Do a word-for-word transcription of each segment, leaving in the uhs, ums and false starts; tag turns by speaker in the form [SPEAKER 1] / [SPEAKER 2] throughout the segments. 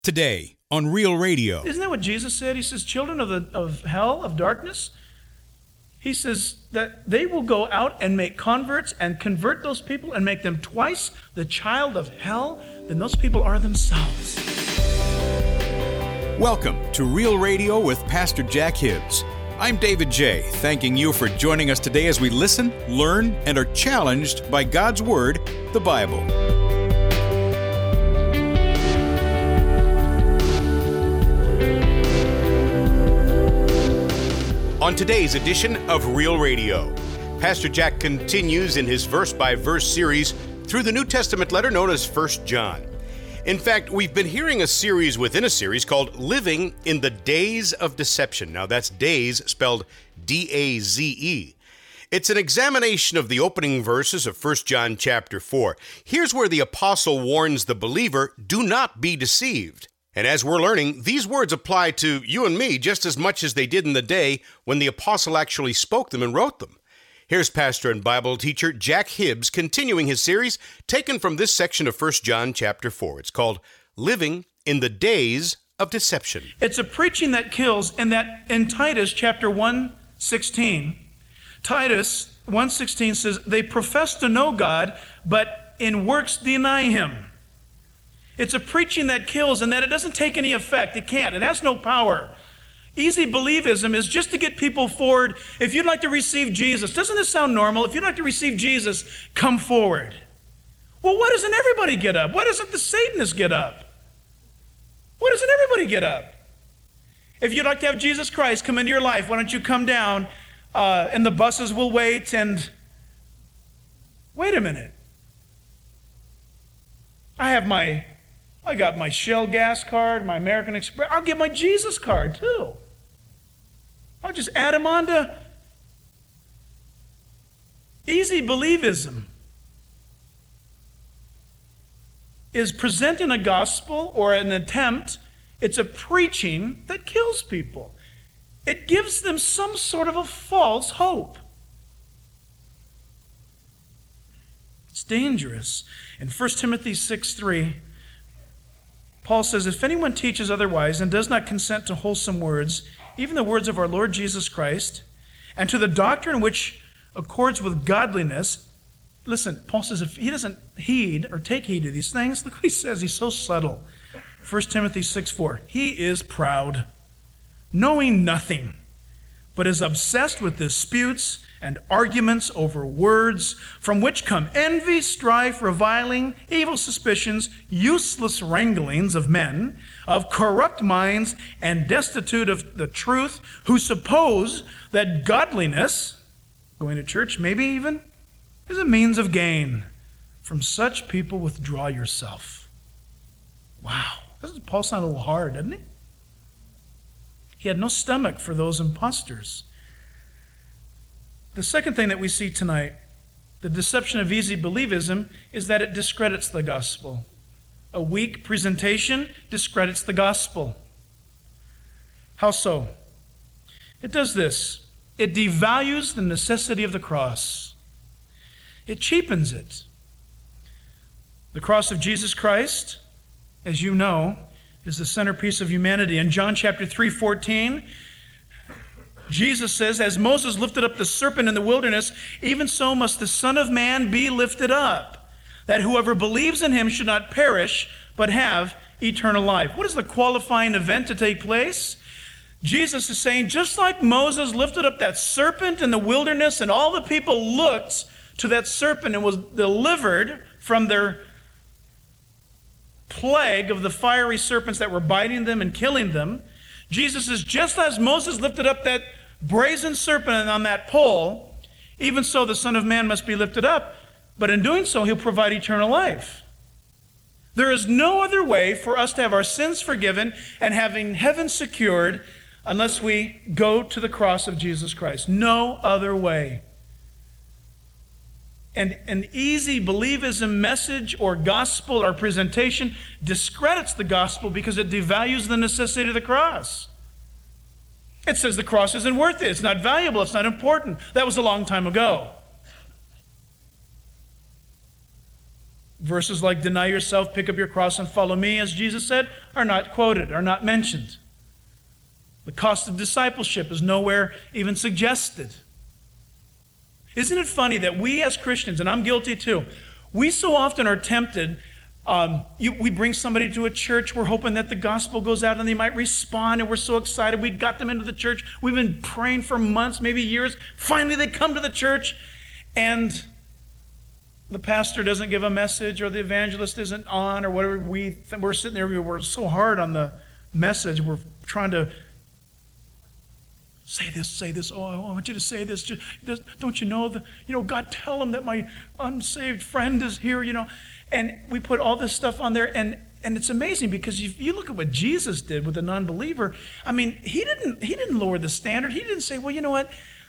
[SPEAKER 1] Today on Real Radio.
[SPEAKER 2] Isn't that what Jesus said? He says, children of the of hell, of darkness, he says that they will go out and make converts and convert those people and make them twice the child of hell than those people are themselves.
[SPEAKER 1] Welcome to Real Radio with Pastor Jack Hibbs. I'm David J., thanking you for joining us today as we listen, learn, and are challenged by God's Word, the Bible. On today's edition of Real Radio, Pastor Jack continues in his verse-by-verse series through the New Testament letter known as First John. In fact, we've been hearing a series within a series called Living in the Days of Deception. Now, that's days spelled D A Z E. It's an examination of the opening verses of First John chapter four. Here's where the apostle warns the believer, do not be deceived. And as we're learning, these words apply to you and me just as much as they did in the day when the apostle actually spoke them and wrote them. Here's pastor and Bible teacher Jack Hibbs continuing his series taken from this section of First John chapter four. It's called Living in the Days of Deception.
[SPEAKER 2] It's a preaching that kills, and that in Titus chapter one sixteen, Titus one sixteen says, they profess to know God, but in works deny him. It's a preaching that kills and that it doesn't take any effect. It can't. It has no power. Easy believism is just to get people forward. If you'd like to receive Jesus, doesn't this sound normal? If you'd like to receive Jesus, come forward. Well, why doesn't everybody get up? Why doesn't the Satanists get up? Why doesn't everybody get up? If you'd like to have Jesus Christ come into your life, why don't you come down uh, and the buses will wait and... Wait a minute. I have my... I got my Shell gas card, my American Express. I'll get my Jesus card too. I'll just add them on to easy believism. Is presenting a gospel or an attempt, it's a preaching that kills people. It gives them some sort of a false hope. It's dangerous. In First Timothy six three, Paul says, if anyone teaches otherwise and does not consent to wholesome words, even the words of our Lord Jesus Christ, and to the doctrine which accords with godliness, listen, Paul says if he doesn't heed or take heed to these things, look what he says, he's so subtle. First Timothy six four, he is proud, knowing nothing, but is obsessed with disputes and arguments over words, from which come envy, strife, reviling, evil suspicions, useless wranglings of men, of corrupt minds, and destitute of the truth, who suppose that godliness, going to church maybe even, is a means of gain. From such people withdraw yourself. Wow. Doesn't Paul sound a little hard, doesn't he? He had no stomach for those imposters. The second thing that we see tonight, the deception of easy believism, is that it discredits the gospel. A weak presentation discredits the gospel. How so? It does this. It devalues the necessity of the cross. It cheapens it. The cross of Jesus Christ, as you know, is the centerpiece of humanity. In John chapter three fourteen, Jesus says, as Moses lifted up the serpent in the wilderness, even so must the Son of Man be lifted up, that whoever believes in him should not perish, but have eternal life. What is the qualifying event to take place? Jesus is saying, just like Moses lifted up that serpent in the wilderness, and all the people looked to that serpent and was delivered from their plague of the fiery serpents that were biting them and killing them, Jesus says, just as Moses lifted up that brazen serpent on that pole, even so the Son of Man must be lifted up, but in doing so he'll provide eternal life. There is no other way for us to have our sins forgiven and having heaven secured unless we go to the cross of Jesus Christ. No other way. And an easy believism message or gospel or presentation discredits the gospel because it devalues the necessity of the cross. It says the cross isn't worth it. It's not valuable. It's not important. That was a long time ago. Verses like deny yourself, pick up your cross, and follow me, as Jesus said, are not quoted, are not mentioned. The cost of discipleship is nowhere even suggested. Isn't it funny that we as Christians, and I'm guilty too, we so often are tempted, um, you, we bring somebody to a church, we're hoping that the gospel goes out and they might respond, and we're so excited, we got them into the church, we've been praying for months, maybe years, finally they come to the church, and the pastor doesn't give a message, or the evangelist isn't on, or whatever. We, we're sitting there, we're so hard on the message, we're trying to say this, say this, oh, I want you to say this, just, don't you know, the, you know, God, tell him that my unsaved friend is here, you know, and we put all this stuff on there, and and it's amazing, because if you look at what Jesus did with a non-believer, I mean, he didn't, he didn't lower the standard, he didn't say, well, you know what,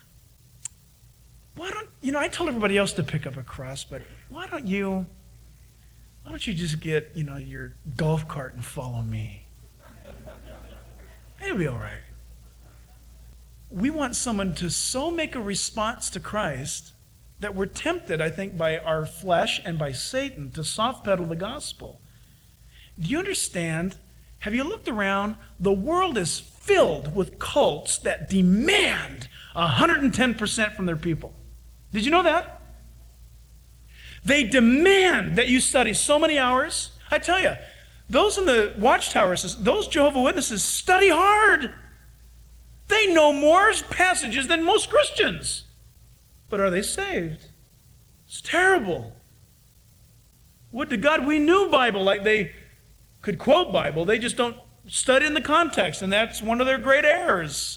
[SPEAKER 2] why don't, you know, I told everybody else to pick up a cross, but why don't you, why don't you just get, you know, your golf cart and follow me? It'll be all right. We want someone to so make a response to Christ that we're tempted, I think, by our flesh and by Satan to soft pedal the gospel. Do you understand? Have you looked around? The world is filled with cults that demand one hundred ten percent from their people. Did you know that? They demand that you study so many hours. I tell you, those in the watchtowers, those Jehovah's Witnesses study hard. They know more passages than most Christians. But are they saved? It's terrible. Would to God we knew Bible like they could quote Bible. They just don't study in the context, and that's one of their great errors.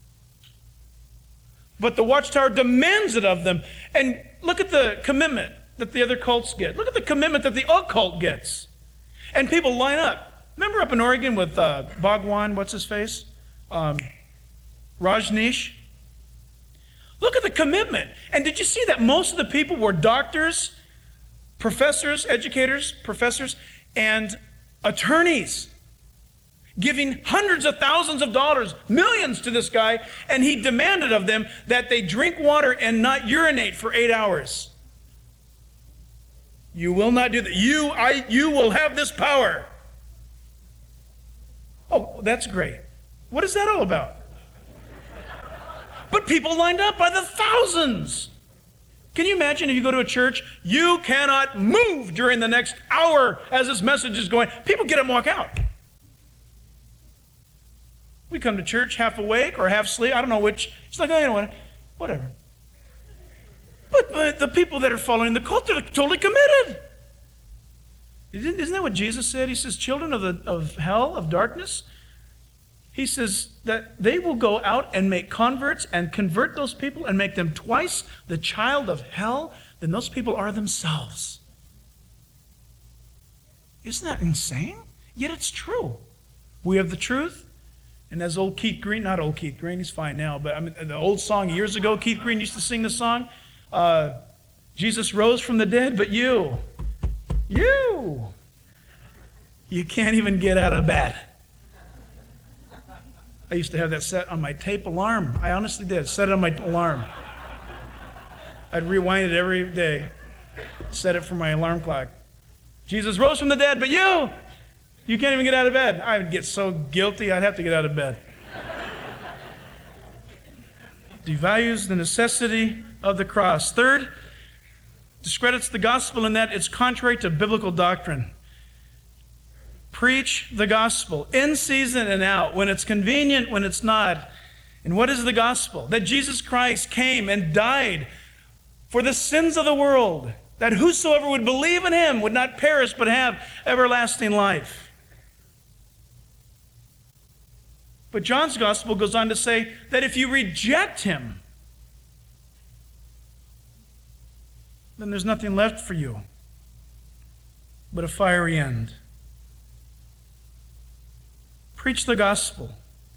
[SPEAKER 2] But the Watchtower demands it of them. And look at the commitment that the other cults get. Look at the commitment that the occult gets. And people line up. Remember up in Oregon with uh, Bhagwan, what's his face? Um, Rajneesh? Look at the commitment. And did you see that most of the people were doctors, professors, educators, professors, and attorneys, giving hundreds of thousands of dollars, millions to this guy, and he demanded of them that they drink water and not urinate for eight hours. You will not do that. You, I, you will have this power. Oh, that's great. What is that all about? But people lined up by the thousands. Can you imagine if you go to a church, you cannot move during the next hour as this message is going. People get up and walk out. We come to church half awake or half asleep. I don't know which. It's like, oh, you know what? Whatever. But, but the people that are following the cult are totally committed. Isn't that what Jesus said? He says, children of, the, of hell, of darkness. He says that they will go out and make converts and convert those people and make them twice the child of hell than those people are themselves. Isn't that insane? Yet it's true. We have the truth. And as old Keith Green, not old Keith Green, he's fine now, but I mean, the old song years ago, Keith Green used to sing the song, uh, Jesus rose from the dead, but you, you, you can't even get out of bed. I used to have that set on my tape alarm. I honestly did, set it on my alarm. I'd rewind it every day, set it for my alarm clock. Jesus rose from the dead, but you, you can't even get out of bed. I would get so guilty, I'd have to get out of bed. Devalues the necessity of the cross. Third, discredits the gospel in that it's contrary to biblical doctrine. Preach the gospel in season and out, when it's convenient, when it's not. And what is the gospel? That Jesus Christ came and died for the sins of the world, that whosoever would believe in him would not perish but have everlasting life. But John's gospel goes on to say that if you reject him, then there's nothing left for you but a fiery end. Preach the gospel.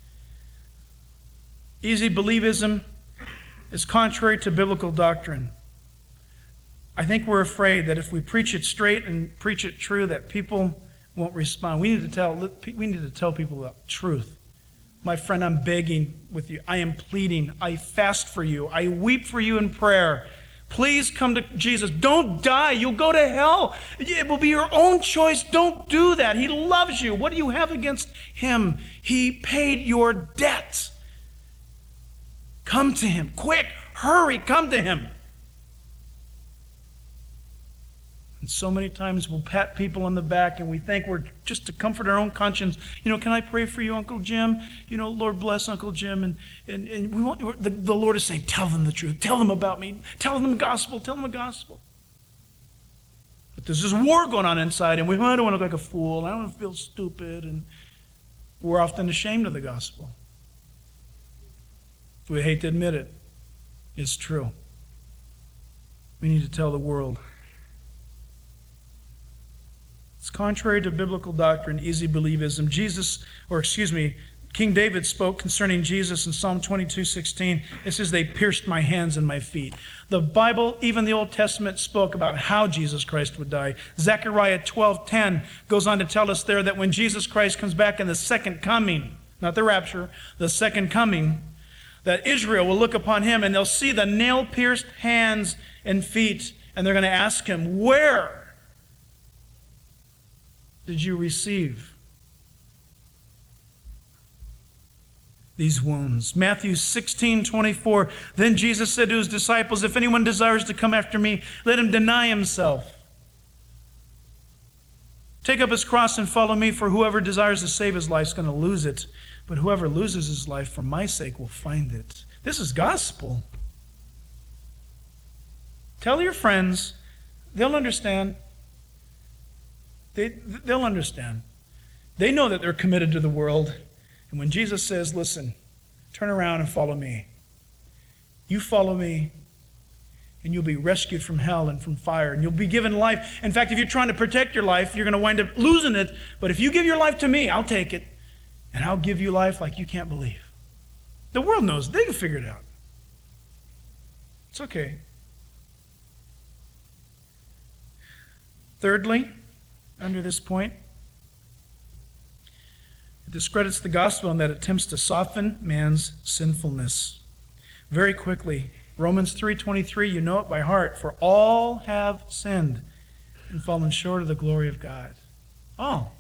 [SPEAKER 2] Easy believism is contrary to biblical doctrine. I think we're afraid that if we preach it straight and preach it true, that people won't respond. We need to tell, we need to tell people the truth. My friend, I'm begging with you. I am pleading. I fast for you. I weep for you in prayer. Please come to Jesus. Don't die. You'll go to hell. It will be your own choice. Don't do that. He loves you. What do you have against him? He paid your debt. Come to him. Quick. Hurry. Come to him. And so many times we'll pat people on the back and we think we're just to comfort our own conscience. You know, can I pray for you, Uncle Jim? You know, Lord bless Uncle Jim. And, and, and we want the, the Lord is saying, tell them the truth. Tell them about me. Tell them the gospel. Tell them the gospel. But there's this war going on inside, and we I don't want to look like a fool. I don't want to feel stupid. And we're often ashamed of the gospel. We hate to admit it. It's true. We need to tell the world. It's contrary to biblical doctrine, easy believism. Jesus, or excuse me, King David spoke concerning Jesus in Psalm twenty-two sixteen. It says, they pierced my hands and my feet. The Bible, even the Old Testament, spoke about how Jesus Christ would die. Zechariah twelve ten goes on to tell us there that when Jesus Christ comes back in the second coming, not the rapture, the second coming, that Israel will look upon him and they'll see the nail-pierced hands and feet, and they're going to ask him, where did you receive these wounds? Matthew sixteen twenty-four. Then Jesus said to his disciples, if anyone desires to come after me, let him deny himself. Take up his cross and follow me, for whoever desires to save his life is going to lose it. But whoever loses his life for my sake will find it. This is gospel. Tell your friends, they'll understand. They, they'll understand. They know that they're committed to the world. And when Jesus says, listen, turn around and follow me. You follow me, and you'll be rescued from hell and from fire, and you'll be given life. In fact, if you're trying to protect your life, you're going to wind up losing it. But if you give your life to me, I'll take it, and I'll give you life like you can't believe. The world knows. They can figure it out. It's okay. Thirdly, under this point, it discredits the gospel in that it attempts to soften man's sinfulness. Very quickly, Romans three twenty-three, you know it by heart, for all have sinned and fallen short of the glory of God. All.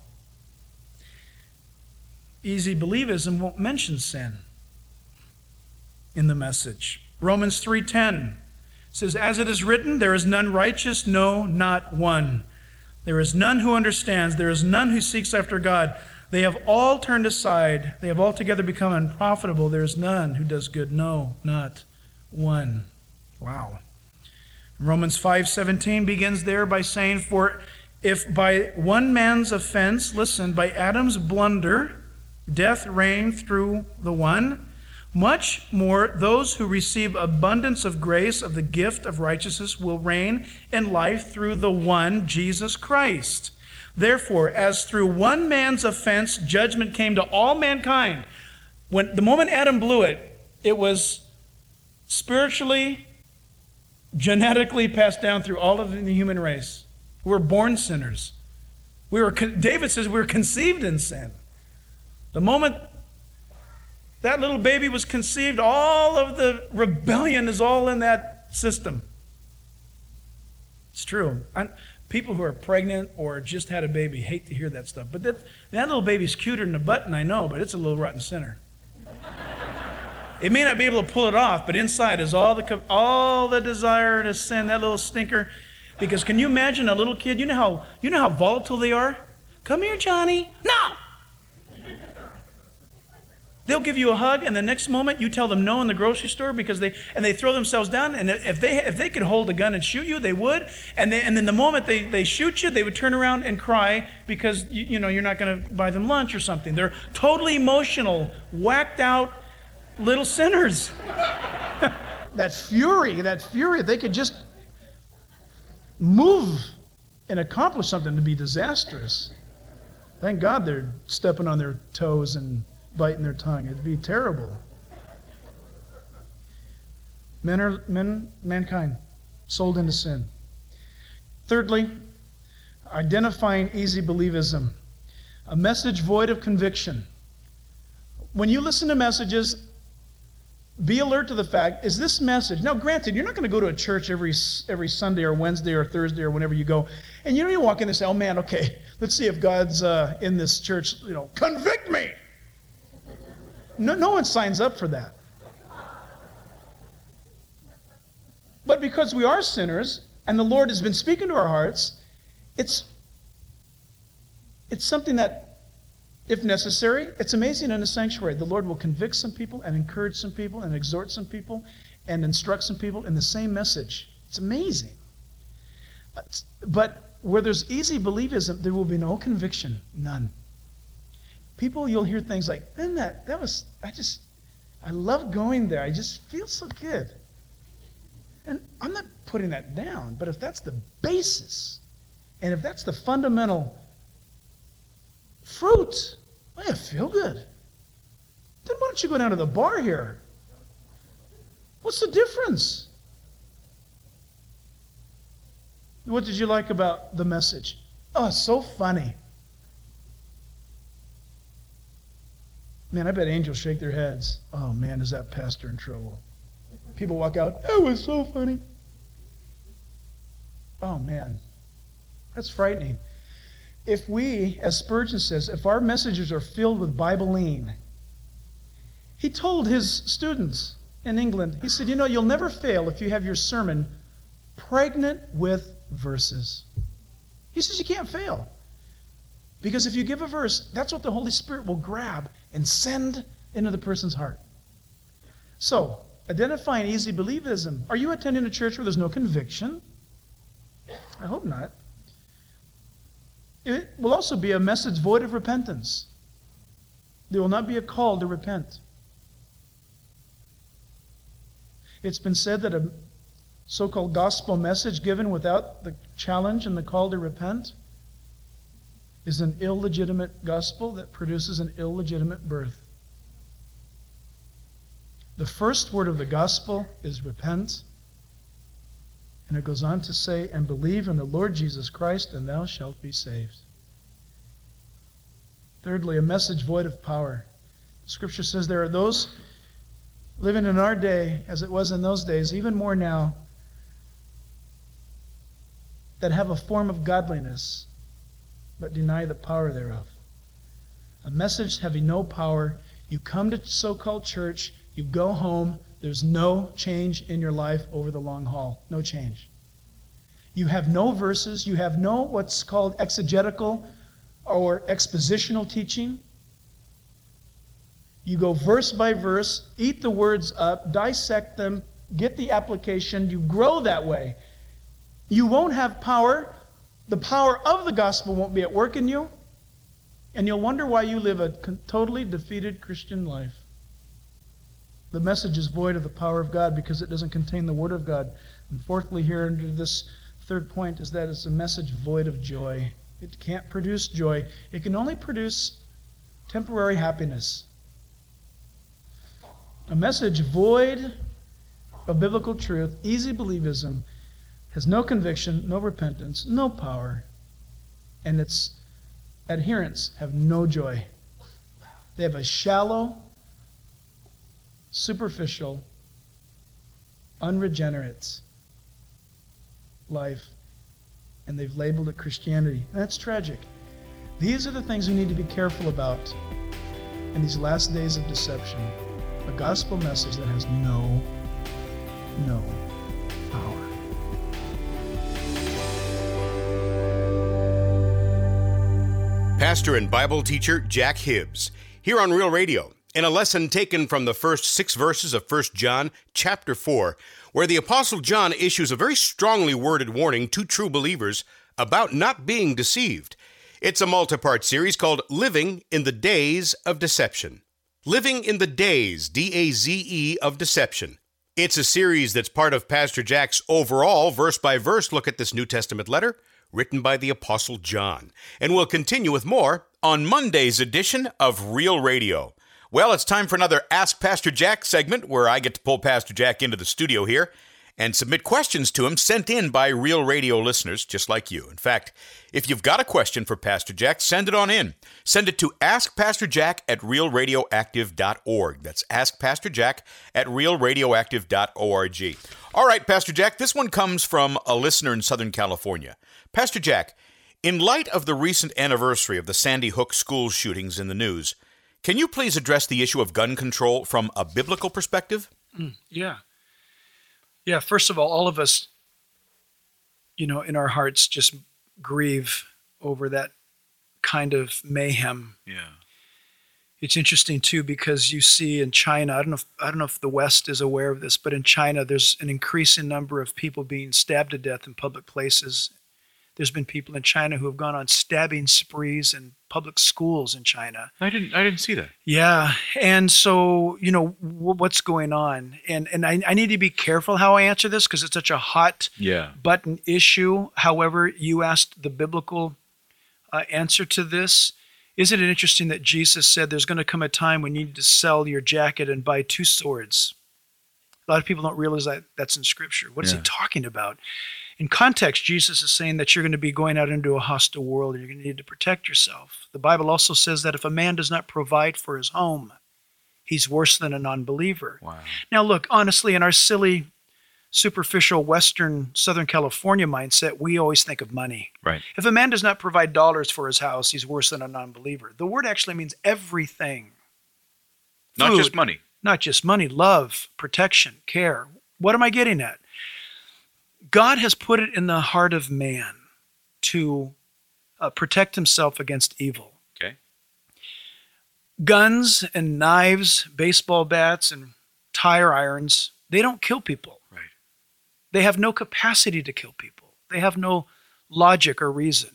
[SPEAKER 2] Easy believism won't mention sin in the message. Romans three ten says, as it is written, there is none righteous, no, not one. There is none who understands. There is none who seeks after God. They have all turned aside. They have altogether become unprofitable. There is none who does good. No, not one. Wow. Romans five seventeen begins there by saying, for if by one man's offense, listen, by Adam's blunder, death reigned through the one, much more those who receive abundance of grace of the gift of righteousness will reign in life through the one, Jesus Christ. Therefore, as through one man's offense, judgment came to all mankind. When the moment Adam blew it, it was spiritually, genetically passed down through all of the human race. We were born sinners. We were. David says we were conceived in sin. The moment that little baby was conceived, all of the rebellion is all in that system. It's true. I, people who are pregnant or just had a baby hate to hear that stuff. But that, that little baby's cuter than a button, I know, but it's a little rotten sinner. It may not be able to pull it off, but inside is all the all the desire to sin, that little stinker. Because can you imagine a little kid? You know how you know how volatile they are? Come here, Johnny. No! They'll give you a hug, and the next moment you tell them no in the grocery store because they and they throw themselves down. And if they if they could hold a gun and shoot you, they would. And they, and then the moment they, they shoot you, they would turn around and cry because you, you know you're not going to buy them lunch or something. They're totally emotional, whacked out little sinners. That fury, that fury, they could just move and accomplish something to be disastrous. Thank God they're stepping on their toes and biting their tongue. It'd be terrible. Men are men, mankind, sold into sin. Thirdly, identifying easy believism, a message void of conviction. When you listen to messages Be alert to the fact, is this message, now granted, you're not going to go to a church every every Sunday or Wednesday or Thursday or whenever you go, and you don't even walk in and say, oh man, okay, let's see if God's uh, in this church, you know, convict me. No, no one signs up for that. But because we are sinners, and the Lord has been speaking to our hearts, it's, it's something that, if necessary, it's amazing in a sanctuary. The Lord will convict some people and encourage some people and exhort some people and instruct some people in the same message. It's amazing. But where there's easy believism, there will be no conviction, none. People, you'll hear things like, man, that, that was, I just, I love going there. I just feel so good. And I'm not putting that down, but if that's the basis, and if that's the fundamental fruit, I feel good. Then why don't you go down to the bar here? What's the difference? What did you like about the message? Oh, it's so funny. Man, I bet angels shake their heads. Oh man, is that pastor in trouble? People walk out, that was so funny. Oh man, that's frightening. If we, as Spurgeon says, if our messages are filled with Bible-lean, he told his students in England, he said, you know, you'll never fail if you have your sermon pregnant with verses. He says you can't fail. Because if you give a verse, that's what the Holy Spirit will grab and send into the person's heart. So, identifying easy believism. Are you attending a church where there's no conviction? I hope not. It will also be a message void of repentance. There will not be a call to repent. It's been said that a so-called gospel message given without the challenge and the call to repent is an illegitimate gospel that produces an illegitimate birth. The first word of the gospel is repent. And it goes on to say, and believe in the Lord Jesus Christ, and thou shalt be saved. Thirdly, a message void of power. Scripture says there are those living in our day, as it was in those days, even more now, that have a form of godliness, but deny the power thereof. A message having no power. You come to so-called church, you go home, there's no change in your life over the long haul. No change. You have no verses. You have no what's called exegetical or expositional teaching. You go verse by verse, eat the words up, dissect them, get the application. You grow that way. You won't have power. The power of the gospel won't be at work in you. And you'll wonder why you live a totally defeated Christian life. The message is void of the power of God because it doesn't contain the Word of God. And fourthly, here under this third point is that it's a message void of joy. It can't produce joy. It can only produce temporary happiness. A message void of biblical truth, easy believism, has no conviction, no repentance, no power, and its adherents have no joy. They have a shallow, superficial, unregenerate life, and they've labeled it Christianity. And that's tragic. These are the things we need to be careful about in these last days of deception. A gospel message that has no, no power.
[SPEAKER 1] Pastor and Bible teacher Jack Hibbs, here on Real Radio, in a lesson taken from the first six verses of First John chapter four, where the Apostle John issues a very strongly worded warning to true believers about not being deceived. It's a multi-part series called Living in the Days of Deception. Living in the Days, D A Z E, of Deception. It's a series that's part of Pastor Jack's overall verse-by-verse look at this New Testament letter written by the Apostle John. And we'll continue with more on Monday's edition of Real Radio. Well, it's time for another Ask Pastor Jack segment where I get to pull Pastor Jack into the studio here and submit questions to him sent in by Real Radio listeners just like you. In fact, if you've got a question for Pastor Jack, send it on in. Send it to ask pastor jack at real radioactive dot org. That's ask pastor jack at real radioactive dot org. All right, Pastor Jack, this one comes from a listener in Southern California. Pastor Jack, in light of the recent anniversary of the Sandy Hook school shootings in the news, can you please address the issue of gun control from a biblical perspective?
[SPEAKER 2] Mm, yeah. Yeah, first of all, all of us, you know, in our hearts just grieve over that kind of mayhem.
[SPEAKER 3] Yeah.
[SPEAKER 2] It's interesting too because you see in China, I don't know if, I don't know if the West is aware of this, but in China there's an increasing number of people being stabbed to death in public places. There's been people in China who have gone on stabbing sprees in public schools in China.
[SPEAKER 3] I didn't I didn't see that.
[SPEAKER 2] Yeah, and so, you know, w- what's going on? And and I, I need to be careful how I answer this because it's such a hot
[SPEAKER 3] Yeah.
[SPEAKER 2] button issue. However, you asked the biblical uh, answer to this. Isn't it interesting that Jesus said there's going to come a time when you need to sell your jacket and buy two swords? A lot of people don't realize that that's in Scripture. What is
[SPEAKER 3] Yeah.
[SPEAKER 2] he talking about? In context, Jesus is saying that you're going to be going out into a hostile world and you're going to need to protect yourself. The Bible also says that if a man does not provide for his home, he's worse than a non-believer.
[SPEAKER 3] Wow.
[SPEAKER 2] Now, look, honestly, in our silly, superficial Western Southern California mindset, we always think of money.
[SPEAKER 3] Right.
[SPEAKER 2] If a man does not provide dollars for his house, he's worse than a non-believer. The word actually means everything.
[SPEAKER 3] Not
[SPEAKER 2] Food,
[SPEAKER 3] just money.
[SPEAKER 2] Not just money, love, protection, care. What am I getting at? God has put it in the heart of man to uh, protect himself against evil.
[SPEAKER 3] Okay.
[SPEAKER 2] Guns and knives, baseball bats and tire irons, they don't kill people.
[SPEAKER 3] Right.
[SPEAKER 2] They have no capacity to kill people. They have no logic or reason.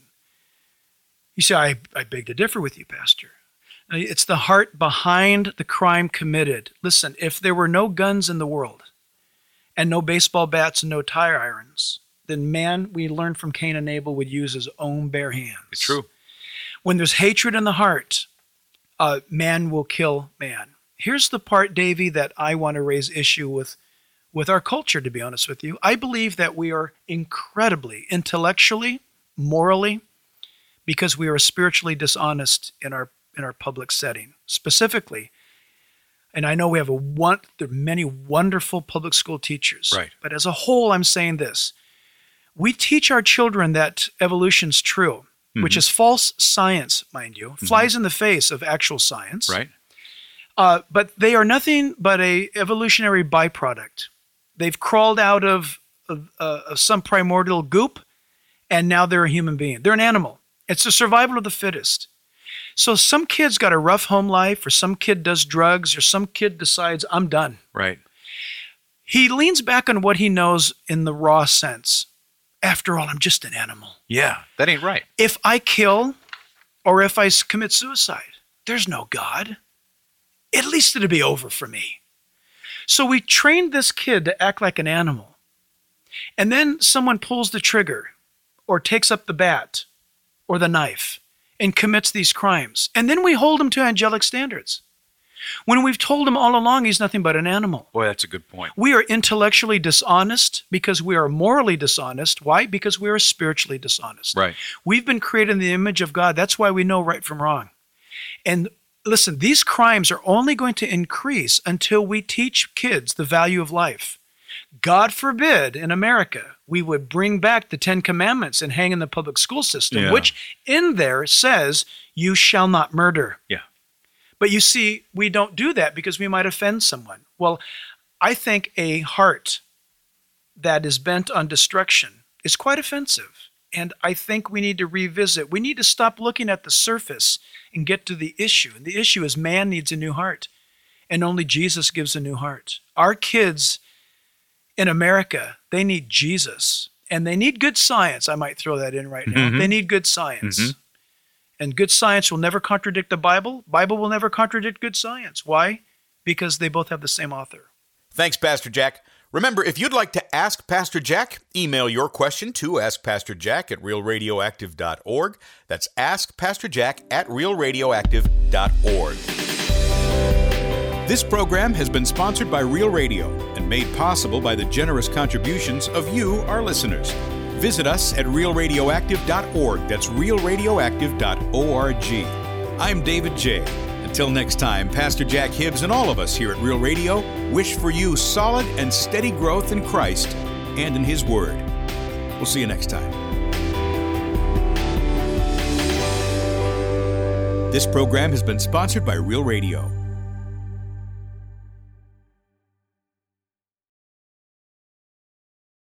[SPEAKER 2] You say, I, I beg to differ with you, Pastor. It's the heart behind the crime committed. Listen, if there were no guns in the world, and no baseball bats and no tire irons, then man, we learned from Cain and Abel, would use his own bare hands.
[SPEAKER 3] It's true.
[SPEAKER 2] When there's hatred in the heart, uh, man will kill man. Here's the part, Davey, that I want to raise issue with, with our culture, to be honest with you. I believe that we are incredibly intellectually, morally, because we are spiritually dishonest in our in our public setting. Specifically, and I know we have a one, there are many wonderful public school teachers.
[SPEAKER 3] Right.
[SPEAKER 2] But as a whole, I'm saying this. We teach our children that evolution's true, mm-hmm. which is false science, mind you. Mm-hmm. Flies in the face of actual science.
[SPEAKER 3] Right.
[SPEAKER 2] Uh, but they are nothing but a evolutionary byproduct. They've crawled out of, of, uh, of some primordial goop, and now they're a human being. They're an animal. It's the survival of the fittest. So some kid's got a rough home life, or some kid does drugs, or some kid decides, I'm done.
[SPEAKER 3] Right.
[SPEAKER 2] He leans back on what he knows in the raw sense. After all, I'm just an animal.
[SPEAKER 3] Yeah, that ain't right.
[SPEAKER 2] If I kill, or if I commit suicide, there's no God. At least it'll be over for me. So we trained this kid to act like an animal. And then someone pulls the trigger, or takes up the bat, or the knife, and commits these crimes. And then we hold him to angelic standards, when we've told him all along he's nothing but an animal.
[SPEAKER 3] Boy, that's a good point.
[SPEAKER 2] We are intellectually dishonest because we are morally dishonest. Why? Because we are spiritually dishonest.
[SPEAKER 3] Right.
[SPEAKER 2] We've been created in the image of God. That's why we know right from wrong. And listen, these crimes are only going to increase until we teach kids the value of life. God forbid in America we would bring back the Ten Commandments and hang in the public school system,
[SPEAKER 3] Yeah.
[SPEAKER 2] which in there says, you shall not murder.
[SPEAKER 3] Yeah.
[SPEAKER 2] But you see, we don't do that because we might offend someone. Well, I think a heart that is bent on destruction is quite offensive. And I think we need to revisit. We need to stop looking at the surface and get to the issue. And the issue is man needs a new heart. And only Jesus gives a new heart. Our kids in America, they need Jesus. And they need good science. I might throw that in right now.
[SPEAKER 3] Mm-hmm.
[SPEAKER 2] They need good science.
[SPEAKER 3] Mm-hmm.
[SPEAKER 2] And good science will never contradict the Bible. Bible will never contradict good science. Why? Because they both have the same author.
[SPEAKER 1] Thanks, Pastor Jack. Remember, if you'd like to ask Pastor Jack, email your question to ask pastor jack at real radioactive dot org. That's ask pastor jack at real radioactive dot org. This program has been sponsored by Real Radio, and
[SPEAKER 4] and made possible by the generous contributions of you, our listeners. Visit us at real radioactive dot org. That's real radioactive dot org. I'm David J. Until next time, Pastor Jack Hibbs and all of us here at Real Radio wish for you solid and steady growth in Christ and in His Word. We'll see you next time. This program has been sponsored by Real Radio.